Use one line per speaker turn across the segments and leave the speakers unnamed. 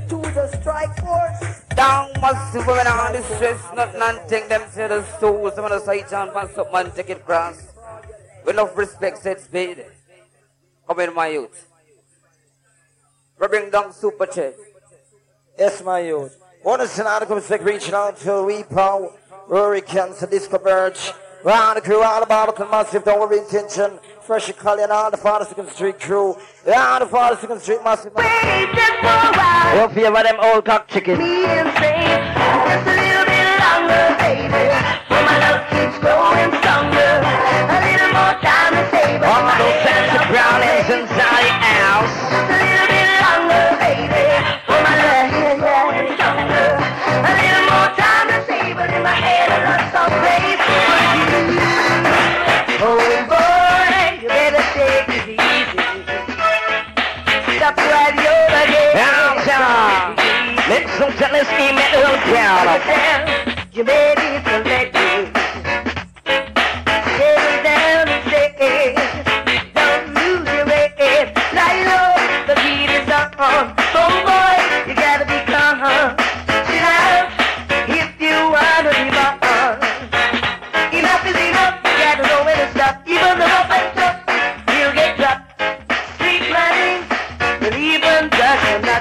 to the strike force.
Down massive women on the stress, nothing take them to the soul. Some of the side chant pass up man take it cross. With enough respect said speed. Come in my youth. We bring down super chef.
Yes, my youth. One is an article respect reaching out to Repo, Rory Cancer, Disco Birch. Round the crew, all about the massive, don't worry intention. Fresh Cully and all the 42nd Street crew. All the 42nd Street massive.
Wait just for a while.
What favor them old cock chickens?
Me and say, just a little bit longer, baby. For my love keeps growing stronger. A little more time to save us.
All those fancy brownings inside the house.
Just a little bit longer, baby. For my love keeps growing stronger. A little more time to save us in my head. I love some place for you. Oh boy, you better take it easy. Stop right over there.
Downtown. Let's some tennis email little town.
You baby to let me settle down and say, don't lose your way. Lie low, the beat is on. Oh boy, you gotta be calm. Sit down if you wanna be on. Enough is enough, you gotta know when to stop. Even the rough and tough, you'll get dropped. Street running, but even just a nut.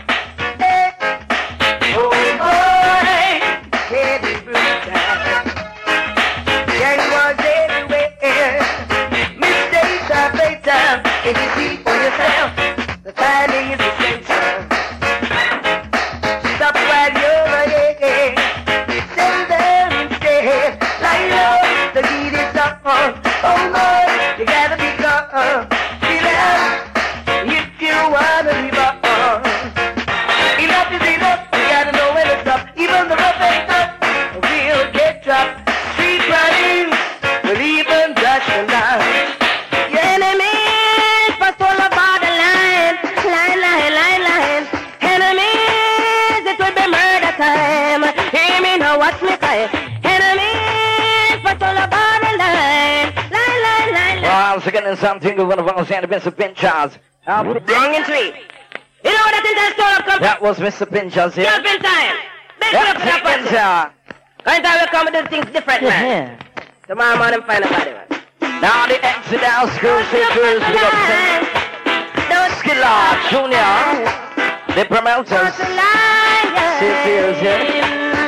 Oh boy, heavy brutal. Gang was everywhere. Mistakes are fatal. If you see for yourself, the finding is essential. Stop while you're here. Settle down instead. Lie low, the beat is on. Oh boy, you gotta be calm. Feel out if you wanna be on. Enough is enough, you gotta know when to stop. Even the rough and tough will get dropped. Street running will even touch the line. Your enemies pass all about the line. Line, line, line, line. Enemies, it will be murder time. Hear me now, watch me cry. Enemies pass all about the line. Line, line, line, line.
Well, once again, something we're going to send to Mr. Pinchas.
Bring in three. You know that in that store come.
That was Mr. Pinchas here.
Just in time. Make
Yeah,
up for that person.
Pinchas.
Kind of will come and do things different, man.
Yeah.
Tomorrow morning, find a body, man.
Now the exit out school seekers, we got Skilla Junior, the promoters. Seekers here.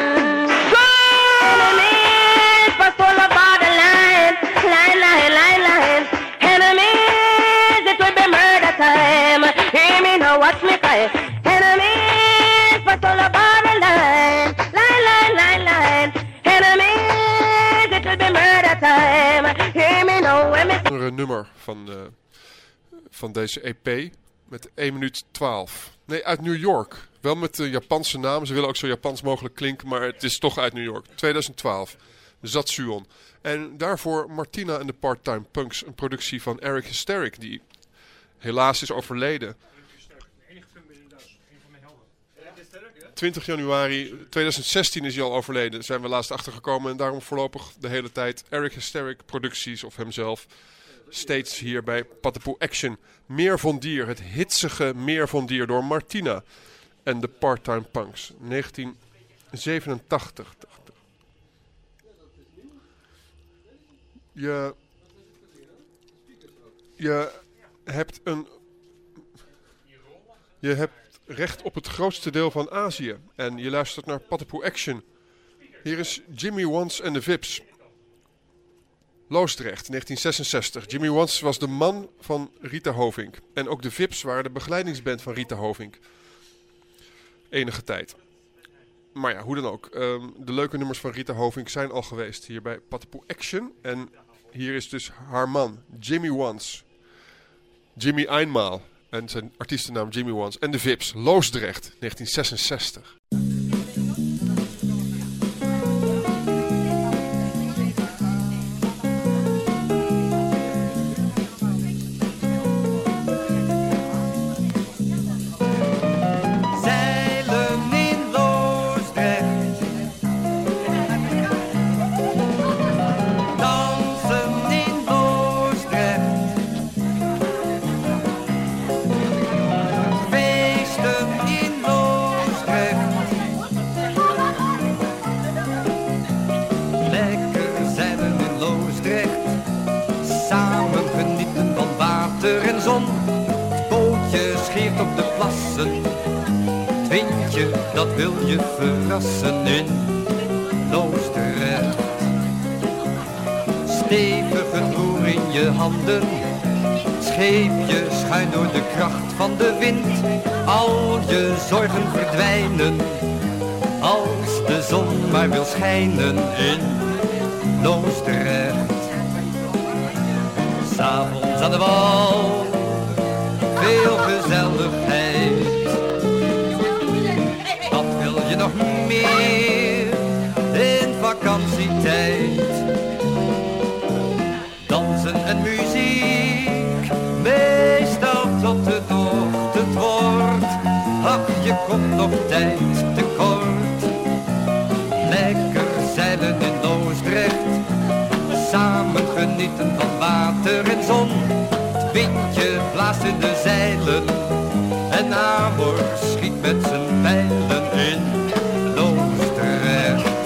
Enemies pass all about the line. Line, line, line, line. Enemies, it will be murder time. Hear me now, watch me cry. Enemies pass all about the line. Line, line, line, line. Enemies, it will be murder time. Hear me now, when me
Een nummer van deze EP met 1 minuut 12. Nee, uit New York. Wel met de Japanse naam. Ze willen ook zo Japans mogelijk klinken, maar het is toch uit New York. 2012. Zatsuon. En daarvoor Martina en de Part-Time Punks. Een productie van Eric Hysteric, die helaas is overleden. 20 januari 2016 is hij al overleden. Daar zijn we laatst achtergekomen. En daarom voorlopig de hele tijd Eric Hysteric producties of hemzelf. Steeds hier bij Patapoe Action. Meer van Dier. Het hitsige Meer van Dier door Martina en de Part-Time Punks. 1987. Je hebt recht op het grootste deel van Azië. En je luistert naar Patapoe Action. Hier is Jimmy Wans en de Vips. Loosdrecht, 1966. Jimmy Wans was de man van Rita Hovink. En ook de Vips waren de begeleidingsband van Rita Hovink. Enige tijd. Maar ja, hoe dan ook. De leuke nummers van Rita Hovink zijn al geweest hier bij Patapoe Action. En hier is dus haar man, Jimmy Wans. Jimmy eenmaal. En zijn artiestennaam Jimmy Wans. En de Vips, Loosdrecht, 1966.
Feesten in Loosdrecht. ligt op de plassen. Het windje, dat wil je verrassen in Loosdrecht. Stevig het roer in je handen, scheepje schuin door de kracht van de wind. Al je zorgen verdwijnen, als de zon maar wil schijnen in Loosdrecht. 'S Avonds aan de wal, veel gezelligheid. Wat wil je nog meer in vakantietijd? Dansen en muziek, meestal tot het ochtend wordt. Ach, je komt nog tijd tekort. Lekker zeilen in Loosdrecht, samen genieten van water en zon. Het windje blaast in de zeilen en Amor schiet met zijn pijlen in Loosdrecht.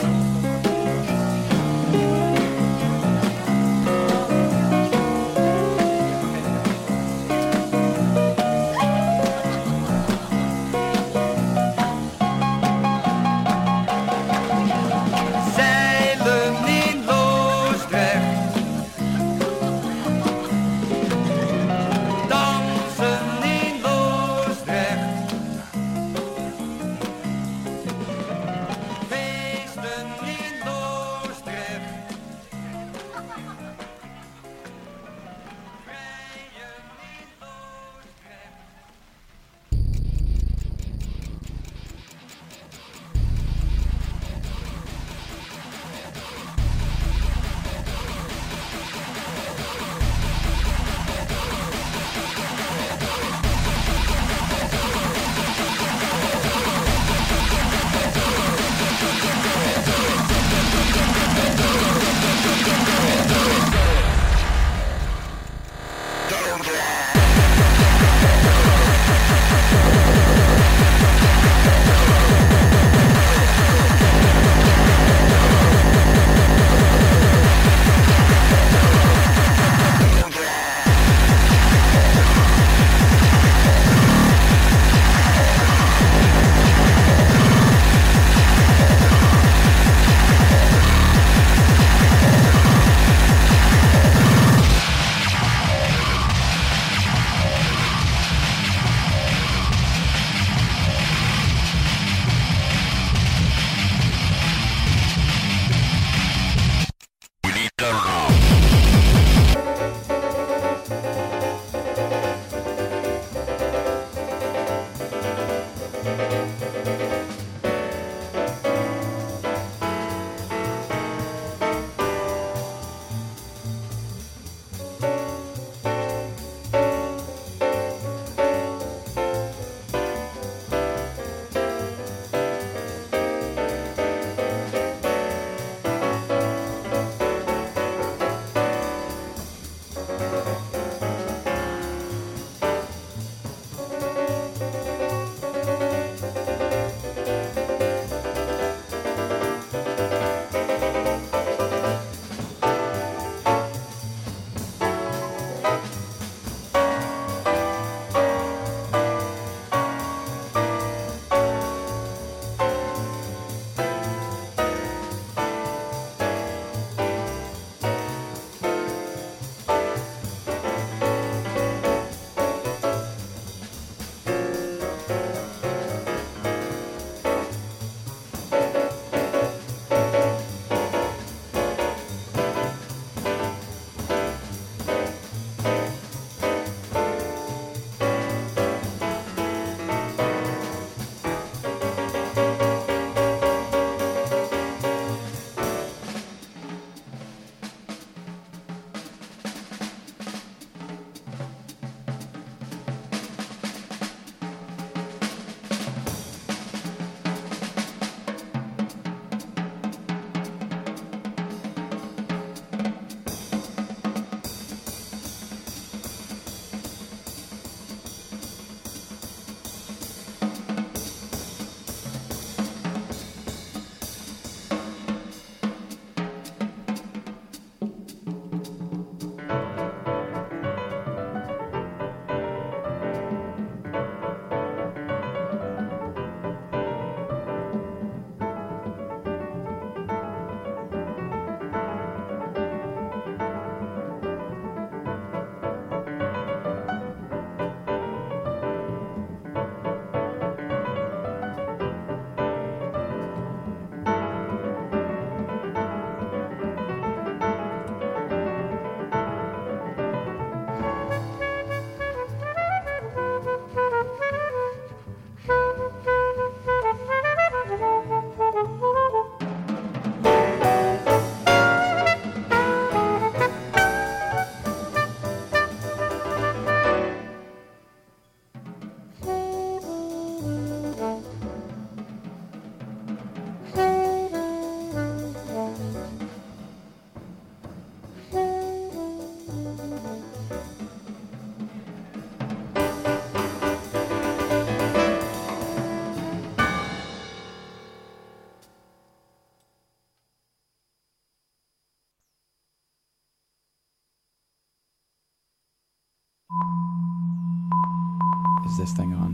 this thing on?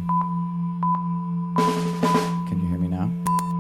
Can you hear me now?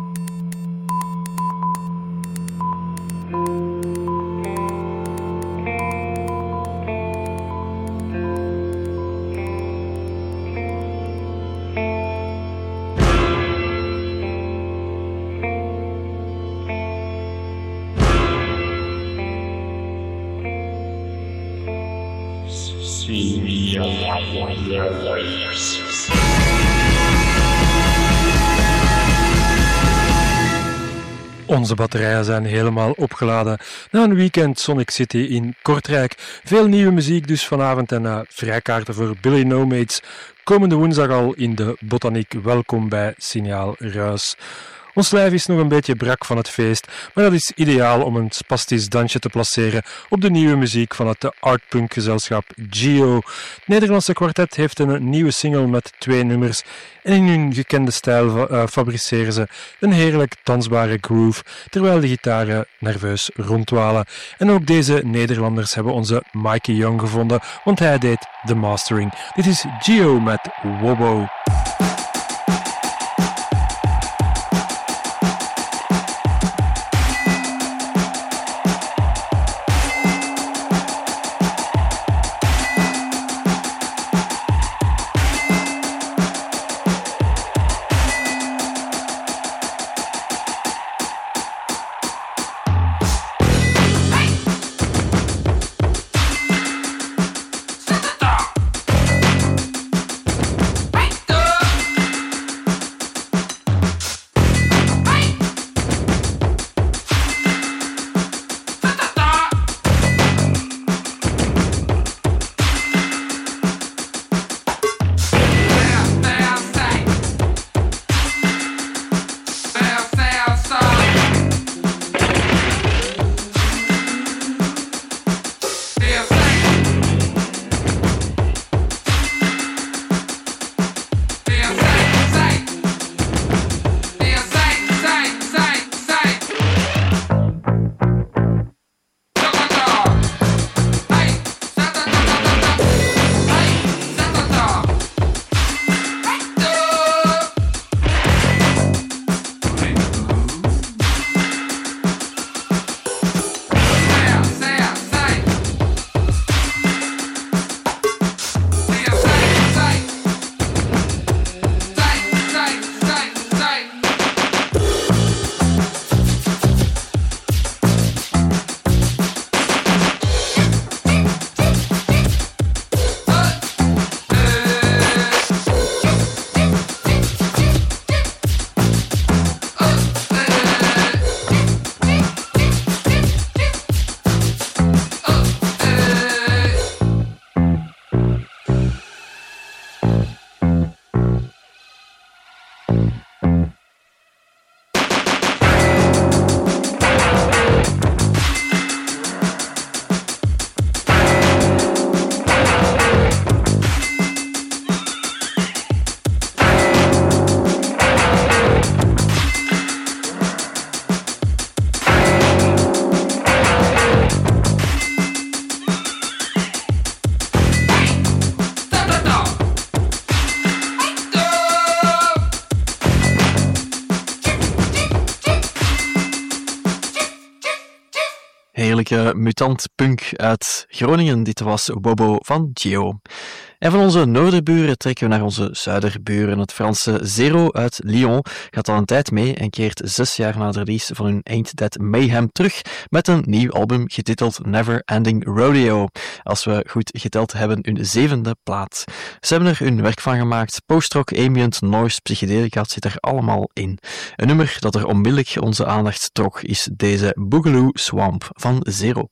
Onze batterijen zijn helemaal opgeladen na een weekend Sonic City in Kortrijk. Veel nieuwe muziek dus vanavond en vrijkaarten voor Billy No Mates. Komende woensdag al in de Botaniek. Welkom bij Signaal Ruis. Ons lijf is nog een beetje brak van het feest, maar dat is ideaal om een spastisch dansje te placeren op de nieuwe muziek van het artpunk-gezelschap Geo. Het Nederlandse kwartet heeft een nieuwe single met 2 nummers en in hun gekende stijl fabriceren ze een heerlijk dansbare groove, terwijl de gitaren nerveus rondwalen. En ook deze Nederlanders hebben onze Mikey Young gevonden, want hij deed de mastering. Dit is Geo met Wobo.
Heerlijke mutant punk uit Groningen. Dit was Wobo van Geo. En van onze noorderburen trekken we naar onze zuiderburen. Het Franse Zero uit Lyon gaat al een tijd mee en keert 6 jaar na de release van hun Ain't That Mayhem terug met een nieuw album getiteld Never Ending Rodeo. Als we goed geteld hebben, hun 7e plaat. Ze hebben er hun werk van gemaakt. Post-rock, ambient, noise, psychedelica zit er allemaal in. Een nummer dat er onmiddellijk onze aandacht trok is deze Boogaloo Swamp van Zero.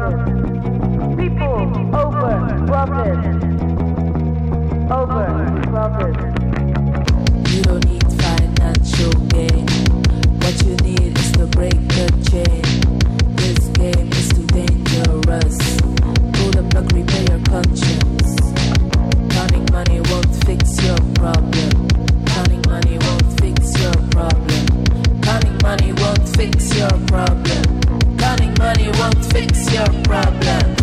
People over profit. Over profit.
You don't need financial gain. What you need is to break the chain. This game is too dangerous. Pull the plug, repair your conscience. Counting money won't fix your problem. Counting money won't fix your problem. Counting money won't fix your problem. Counting money won't fix your problems.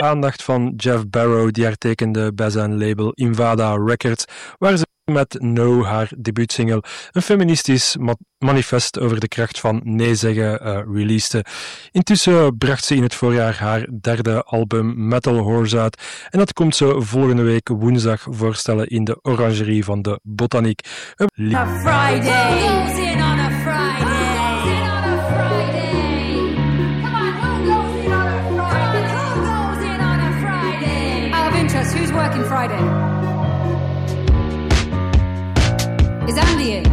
aandacht van Jeff Barrow, die haar tekende bij zijn label Invada Records, waar ze met No, haar debuutsingle, een feministisch manifest over de kracht van nee zeggen releaste. Intussen bracht ze in het voorjaar haar derde album Metal Horse uit en dat komt ze volgende week woensdag voorstellen in de Orangerie van de Botaniek.
A Friday goes in on a Friday. Who's working Friday? Is Andy in?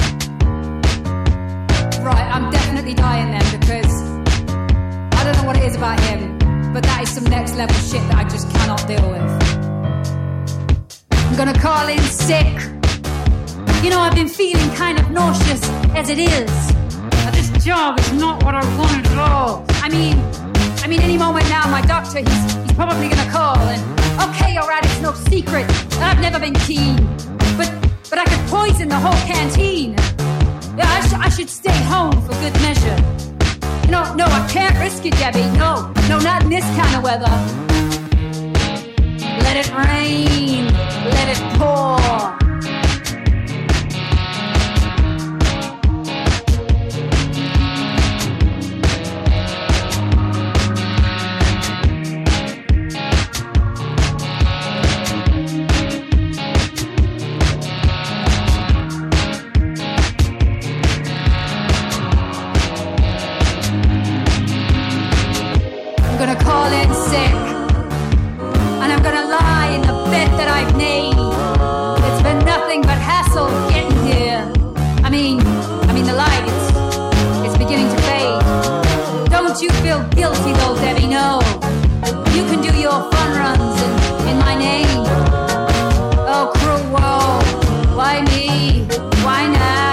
Right, I'm definitely dying then because I don't know what it is about him, but that is some next level shit that I just cannot deal with. I'm gonna call in sick. You know, I've been feeling kind of nauseous as it is. This job is not what I wanted at all. I mean, any moment now, my doctor, he's probably gonna call and, okay, alright, it's no secret, I've never been keen, but I could poison the whole canteen. Yeah, I should stay home for good measure. No, I can't risk it, Debbie, no, not in this kind of weather. Let it rain, let it pour. I'm gonna call in sick, and I'm gonna lie in the bed that I've made. It's been nothing but hassle getting here. I mean the light, it's beginning to fade. Don't you feel guilty though, Debbie, no. You can do your fun runs in my name. Oh, cruel world, why me? Why now?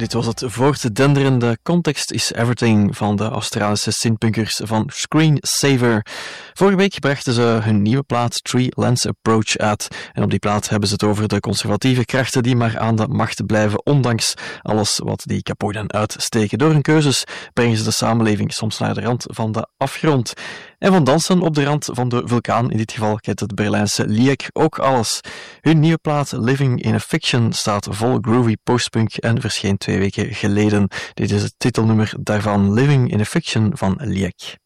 dit was het voortdenderende Context is Everything van de Australische synthpunkers van Screensaver. Vorige week brachten ze hun nieuwe plaat Three Lens Approach uit. En op die plaat hebben ze het over de conservatieve krachten die maar aan de macht blijven, ondanks alles wat die kapoenen uitsteken. Door hun keuzes brengen ze de samenleving soms naar de rand van de afgrond. En van dansen op de rand van de vulkaan, in dit geval kent het Berlijnse LIEK ook alles. Hun nieuwe plaat Living in a Fiction staat vol groovy postpunk en verscheen 2 weken geleden. Dit is het titelnummer daarvan, Living in a Fiction van LIEK.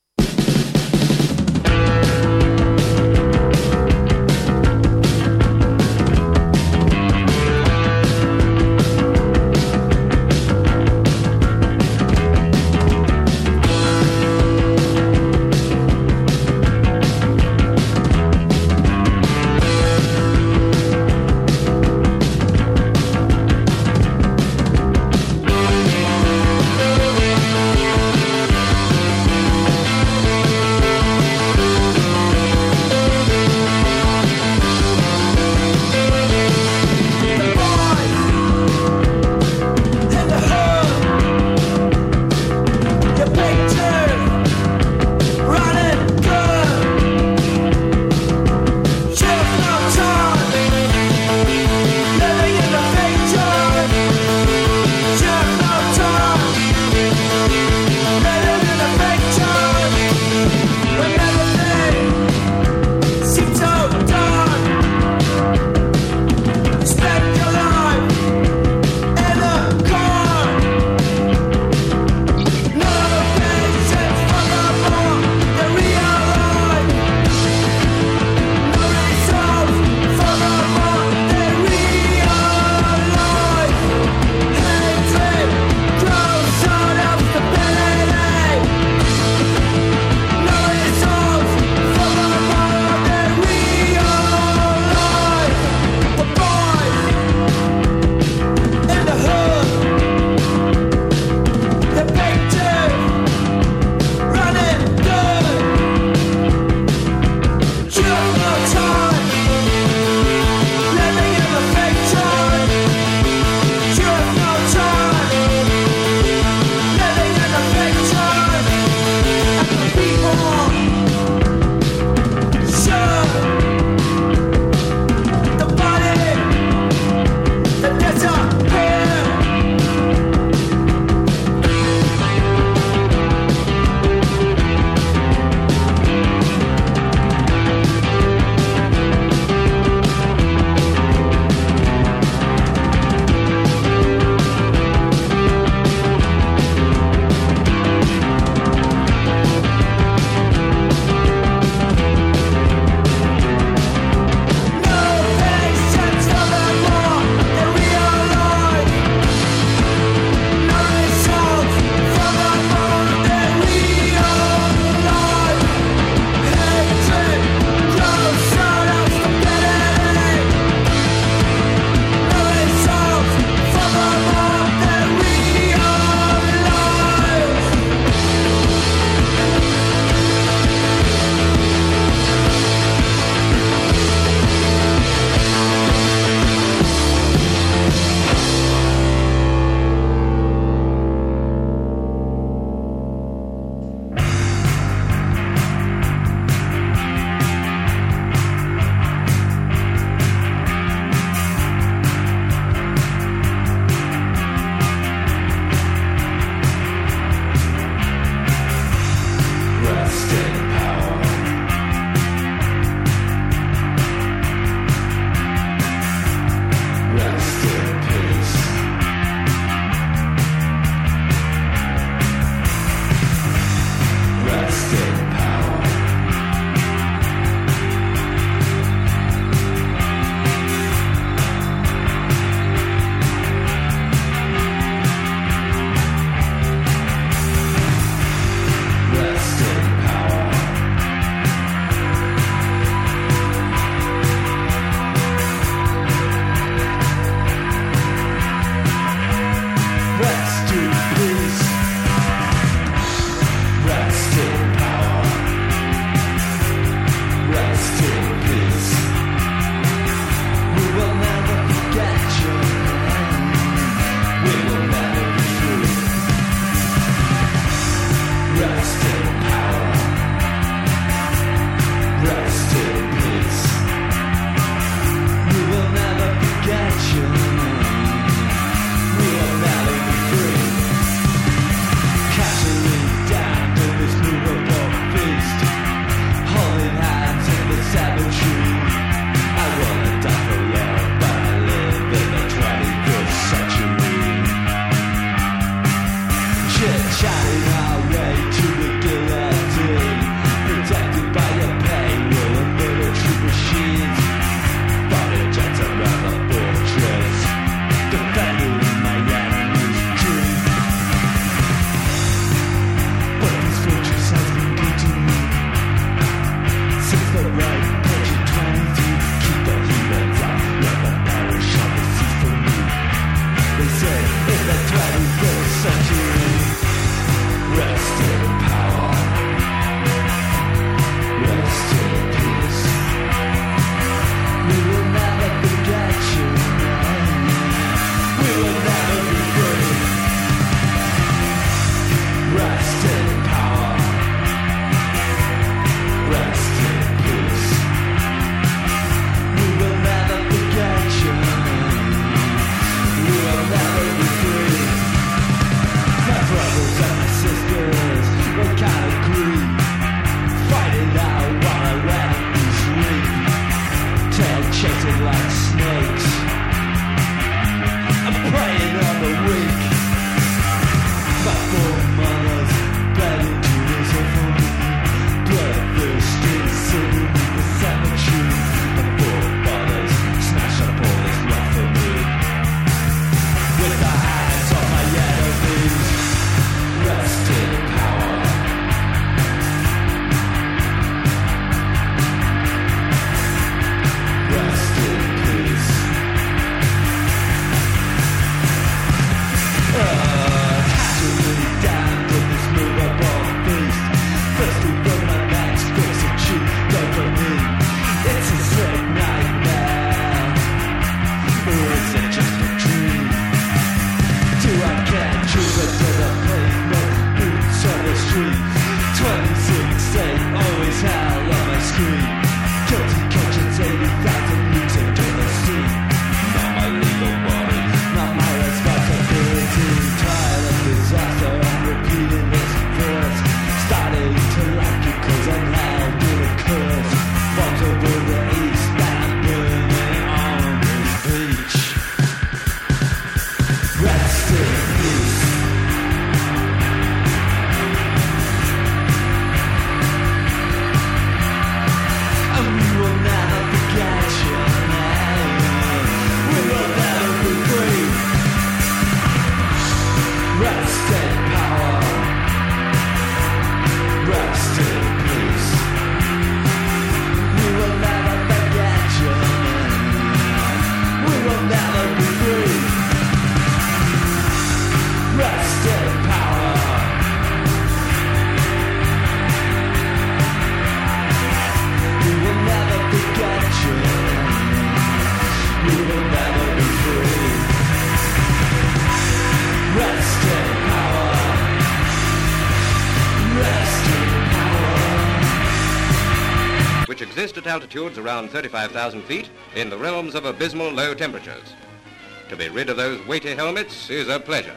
which exist at altitudes around 35,000 feet in the realms of abysmal low temperatures. To be rid of those weighty helmets is a pleasure.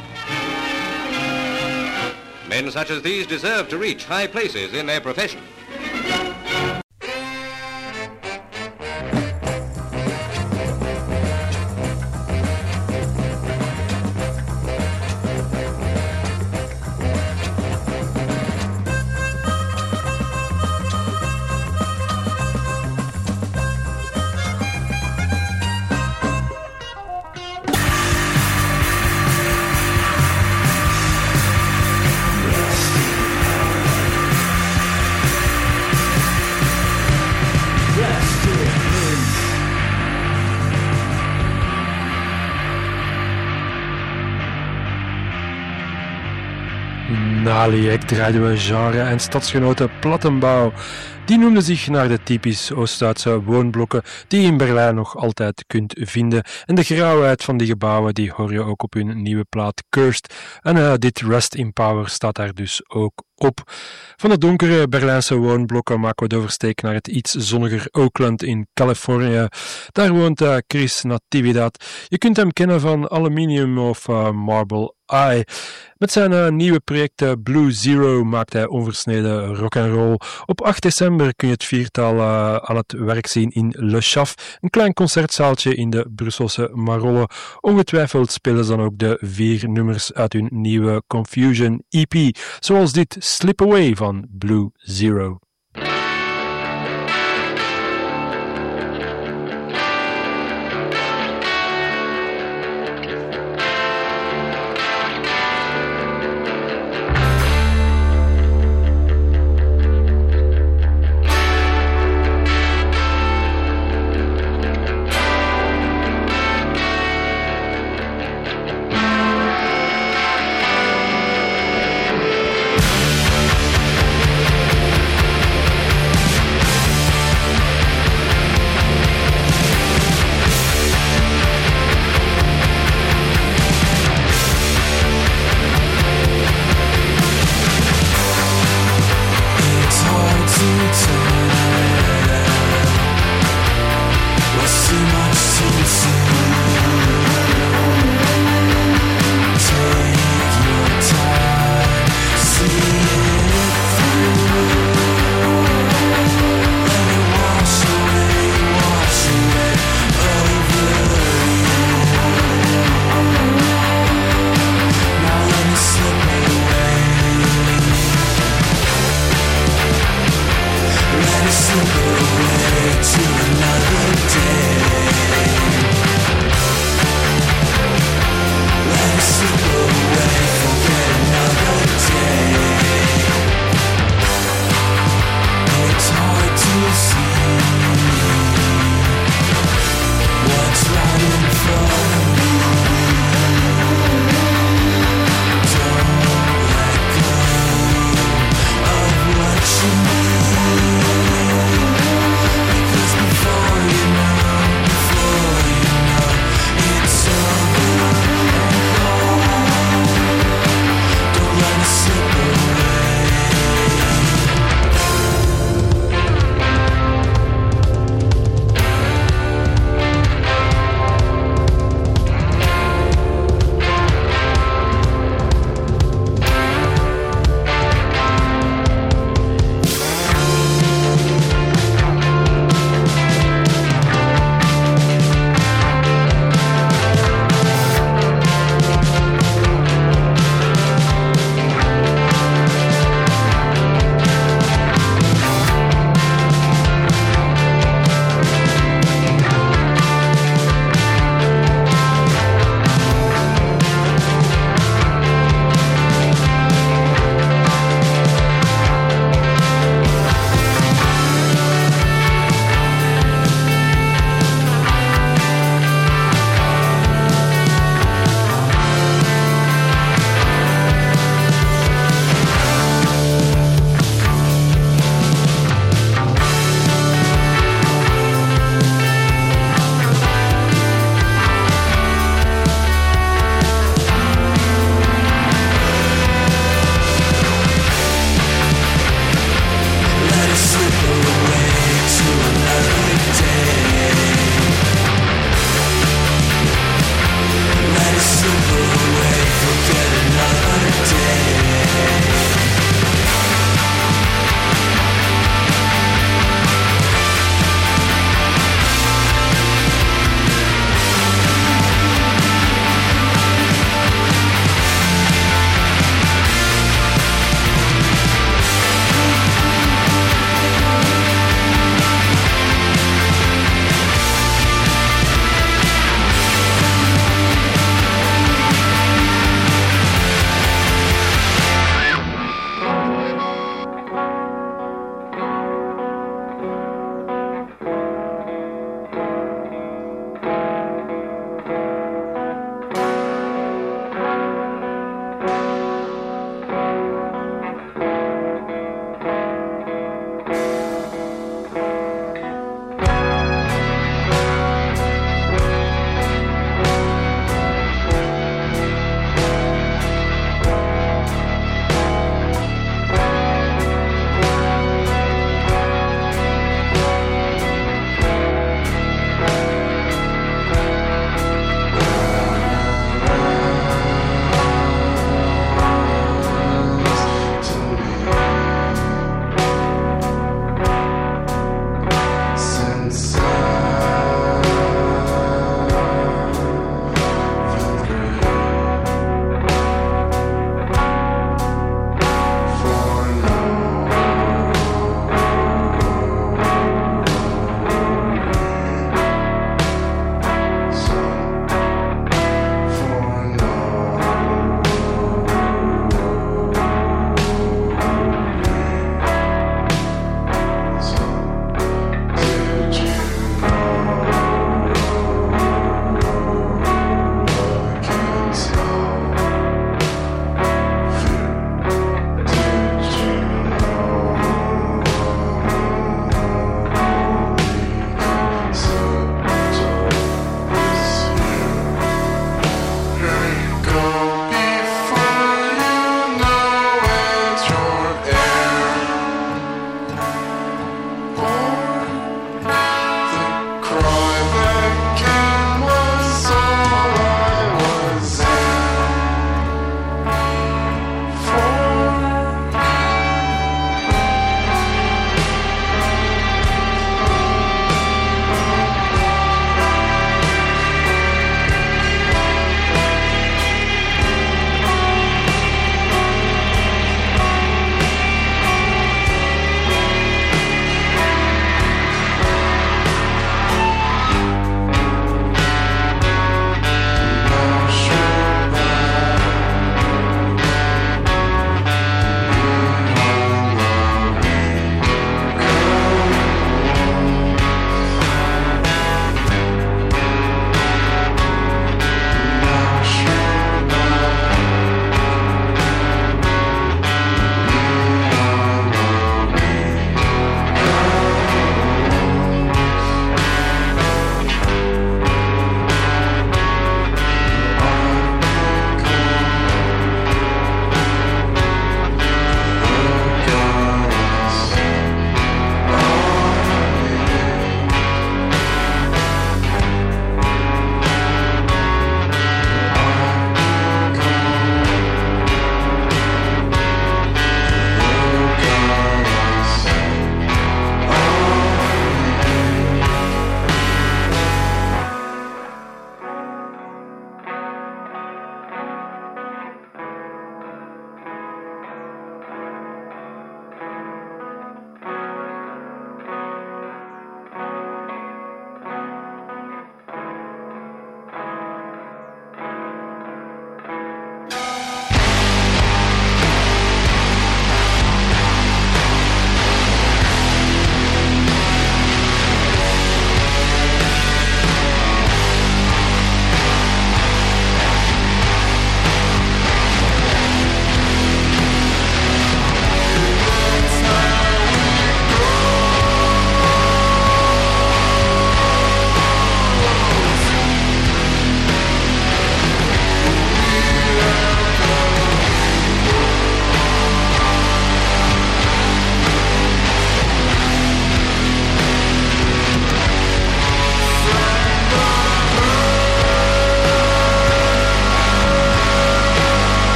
Men such as these deserve to reach high places in their profession.
Naliek draaiden we genre en stadsgenoten Plattenbau. Die noemden zich naar de typisch Oost-Duitse woonblokken die je in Berlijn nog altijd kunt vinden. En de grauwheid van die gebouwen die hoor je ook op hun nieuwe plaat Cursed. En dit Rest in Power staat daar dus ook op. Van de donkere Berlijnse woonblokken maken we de oversteek naar het iets zonniger Oakland in Californië. Daar woont Chris Natividad. Je kunt hem kennen van Aluminium of Marble Eye. Met zijn nieuwe project Blue Zero maakt hij onversneden rock'n'roll. Op 8 december kun je het viertal aan het werk zien in Le Chaf, een klein concertzaaltje in de Brusselse Marolle. Ongetwijfeld spelen ze dan ook de 4 nummers uit hun nieuwe Confusion EP, zoals dit Slip Away van Blue Zero.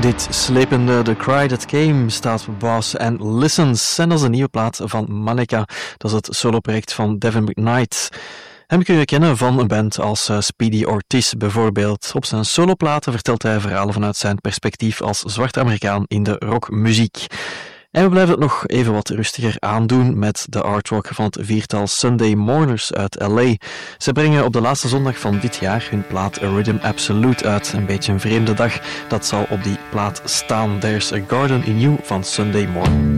Dit slepende The Cry That Came staat op Boss and Listens. En dat is een nieuwe plaat van Maneka. Dat is het soloproject van Devin McKnight. Hem kun je kennen van een band als Speedy Ortiz bijvoorbeeld. Op zijn soloplaten vertelt hij verhalen vanuit zijn perspectief als zwarte Amerikaan in de rockmuziek. En we blijven het nog even wat rustiger aandoen met de artwork van het viertal Sunday Mourners uit LA. Ze brengen op de laatste zondag van dit jaar hun plaat A Rhythm Absolute uit. Een beetje een vreemde dag, dat zal op die plaat staan. There's a Garden in You van Sunday Mourners.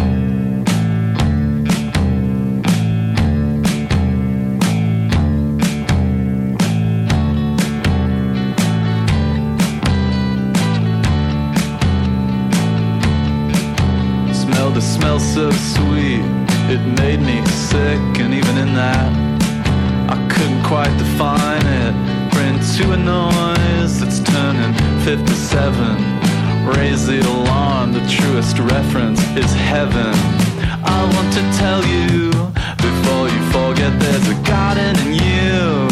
The smell so sweet, it made me sick, and even in that, I couldn't quite define it. Print to a noise that's turning 57. Raise the alarm, the truest reference is heaven. I want to tell you, before you forget, there's a garden in you.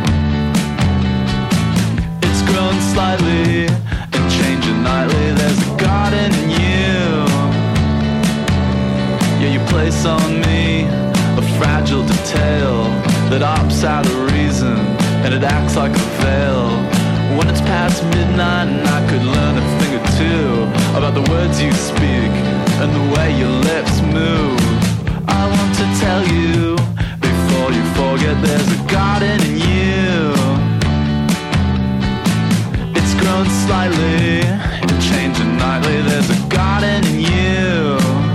It's grown slightly and changing nightly. There's a garden in you. Yeah, you place on me a fragile detail that opts out of reason, and it acts like a veil. When it's past midnight and I could learn a thing or two about the words you speak and the way your lips move, I want to tell you, before you forget, there's a garden in you. It's grown slightly and changing nightly. There's a garden in you.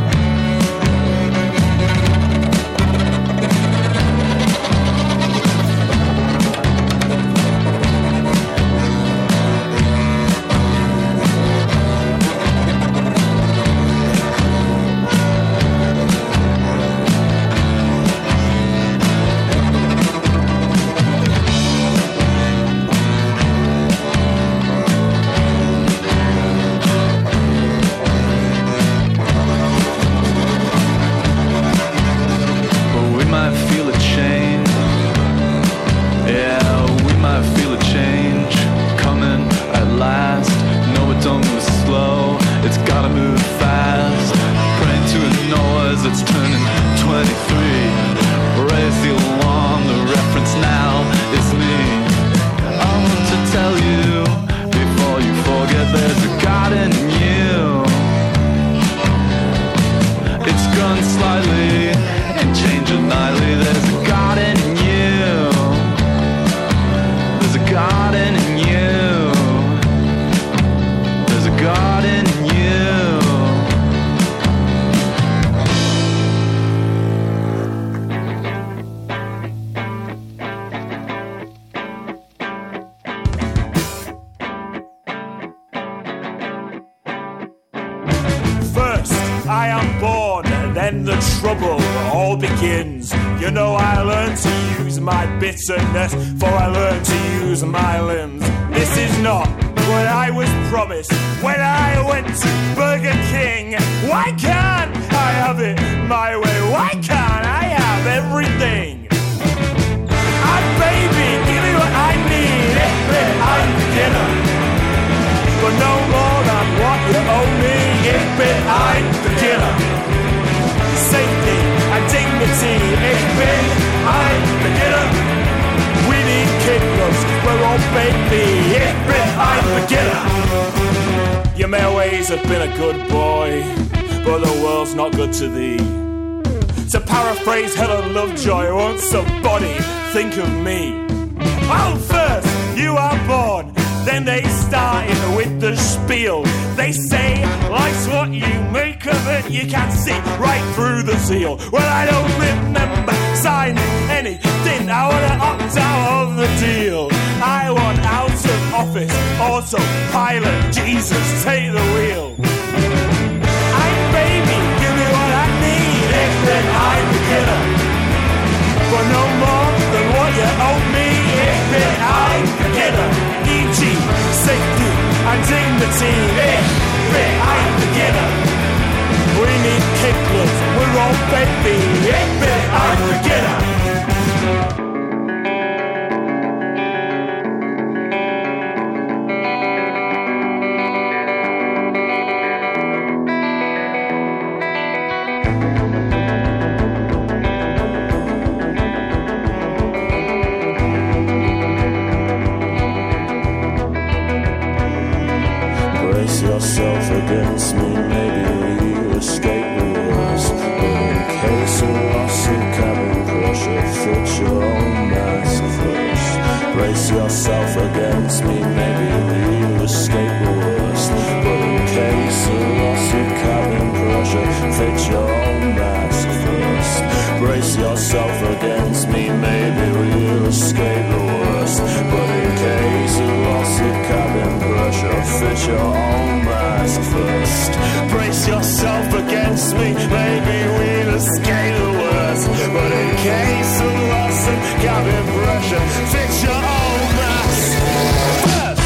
Bitterness, for I learned to use my limbs. This is not what I was promised when I went to Burger King. Why can't I have it my way? Why can't I have everything? Baby, give me what I need. I'm beginner, but no more than what you owe me. I'm beginner. Safety and dignity. I'm beginner. We need kid gloves, we're all baby. I'm beginner. You may always have been a good boy, but the world's not good to thee. To paraphrase Helen Lovejoy, won't somebody think of me? Oh, first you are born, then they start in with the spiel. They say life's what you make of it. You can see right through the zeal. Well, I don't remember signing anything. I want to opt out of the deal. I want out of office, autopilot. Jesus, take the wheel. I'm baby, give me what I need. I'm beginner, but no more than what you owe me. I'm beginner. E.g. safety and dignity. I'm beginner. We need kid gloves, we're all baby. I'm beginner.
yourself against me, maybe we'll escape the worst. But in case of loss of cabin pressure, fit your own mask first. Brace yourself against me, maybe we'll escape the worst. But in case of loss of cabin pressure, fit your own mask first. Brace yourself against me, maybe we'll escape the worst. But in case of loss of cabin pressure, fit your own mask first. Brace yourself against me, maybe we'll escape the worst. But in case of loss of cabin pressure, fit your own mask first.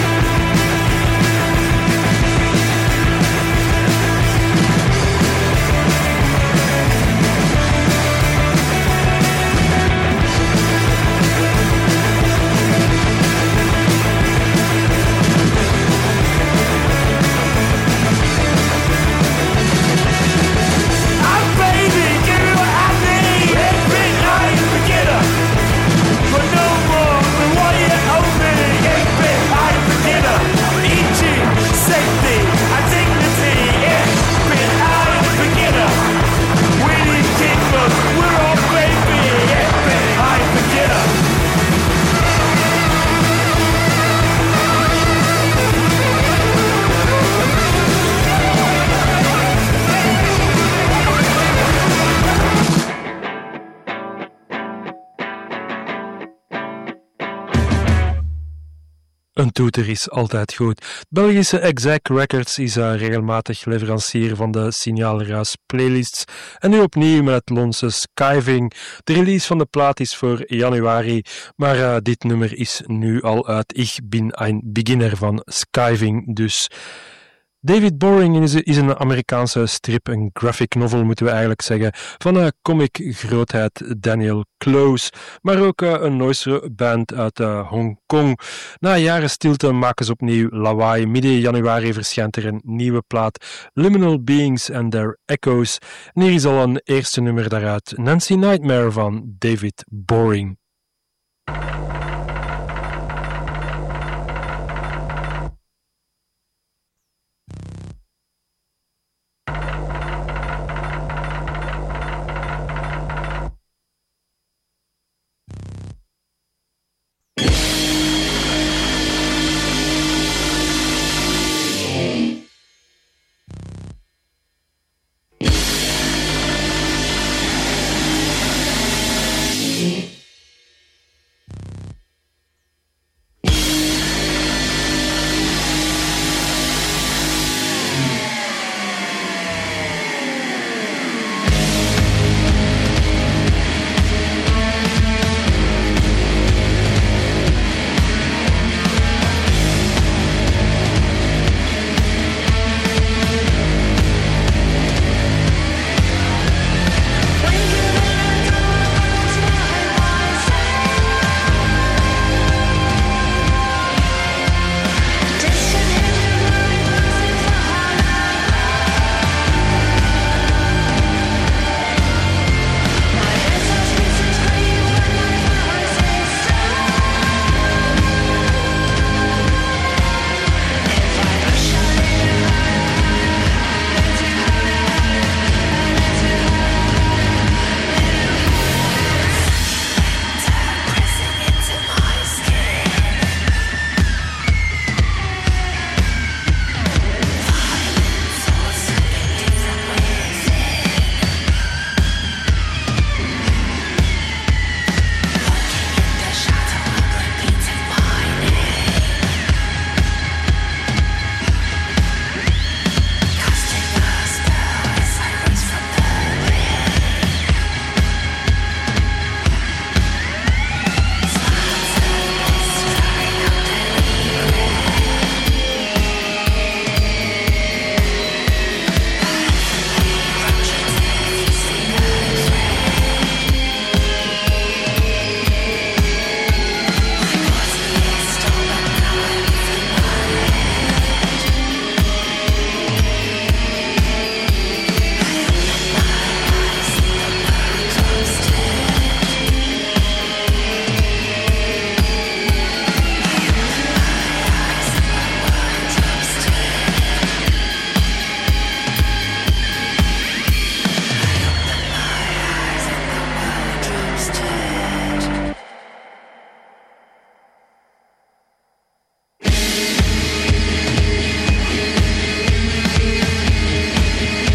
Een toeter is altijd goed. Belgische Exact Records is regelmatig leverancier van de Signaalruis playlists. En nu opnieuw met het Lonse Skiving. De release van de plaat is voor januari, maar dit nummer is nu al uit. Ich bin ein Beginner van Skiving dus. David Boring is een Amerikaanse strip, een graphic novel moeten we eigenlijk zeggen, van comic-grootheid Daniel Close, maar ook een Nooise band uit Hongkong. Na jaren stilte maken ze opnieuw lawaai. Midden januari verschijnt er een nieuwe plaat, Liminal Beings and Their Echoes. En hier is al een eerste nummer daaruit, Nancy Nightmare van David Boring.